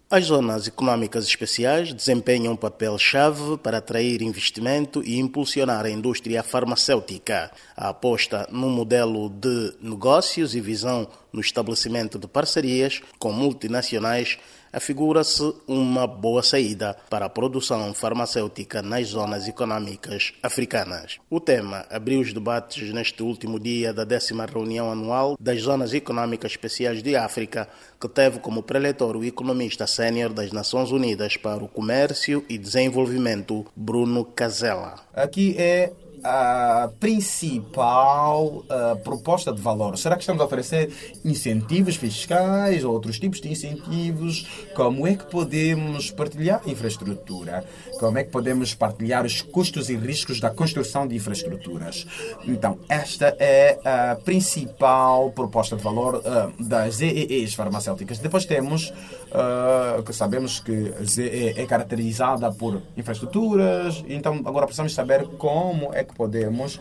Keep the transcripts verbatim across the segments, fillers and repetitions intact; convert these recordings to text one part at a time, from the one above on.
As zonas econômicas especiais desempenham um papel-chave para atrair investimento e impulsionar a indústria farmacêutica. A aposta no modelo de negócios e visão no estabelecimento de parcerias com multinacionais afigura-se uma boa saída para a produção farmacêutica nas zonas econômicas africanas. O tema abriu os debates neste último dia da décima reunião anual das Zonas Econômicas Especiais de África, que teve como preletor o economista sénior das Nações Unidas para o Comércio e Desenvolvimento, Bruno Casella. Aqui é a principal uh, proposta de valor. Será que estamos a oferecer incentivos fiscais ou outros tipos de incentivos? Como é que podemos partilhar infraestrutura? Como é que podemos partilhar os custos e riscos da construção de infraestruturas? Então, esta é a principal proposta de valor uh, das Z E Es farmacêuticas. Depois temos, uh, que sabemos que a Z E é caracterizada por infraestruturas, então agora precisamos saber como é que podemos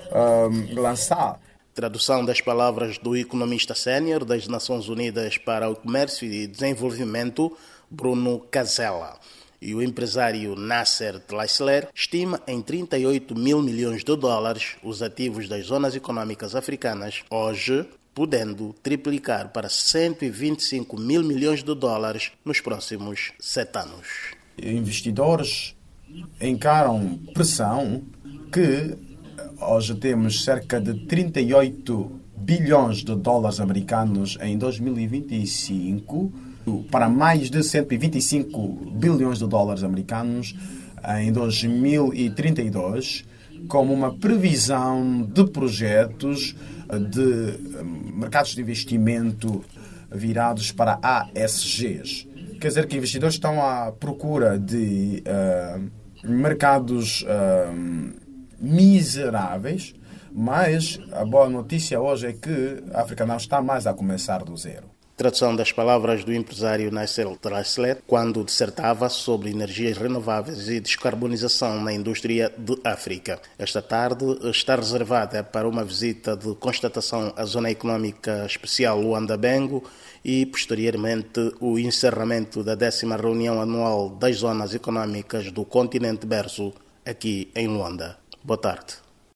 uh, lançar. Tradução das palavras do economista sénior das Nações Unidas para o Comércio e Desenvolvimento, Bruno Casella. E o empresário Nasser Tlaisler estima em trinta e oito mil milhões de dólares os ativos das zonas econômicas africanas, hoje podendo triplicar para cento e vinte e cinco mil milhões de dólares nos próximos sete anos. Investidores encaram pressão que hoje temos cerca de trinta e oito bilhões de dólares americanos em dois mil e vinte e cinco para mais de cento e vinte e cinco bilhões de dólares americanos em dois mil e trinta e dois, como uma previsão de projetos de mercados de investimento virados para A S Gs. Quer dizer que investidores estão à procura de uh, mercados uh, miseráveis, mas a boa notícia hoje é que a África não está mais a começar do zero. Tradução das palavras do empresário Nasser Tlaisler quando dissertava sobre energias renováveis e descarbonização na indústria de África. Esta tarde está reservada para uma visita de constatação à Zona Econômica Especial Luanda-Bengo e, posteriormente, o encerramento da décima reunião anual das Zonas Econômicas do Continente Berço, aqui em Luanda. Boa tarde.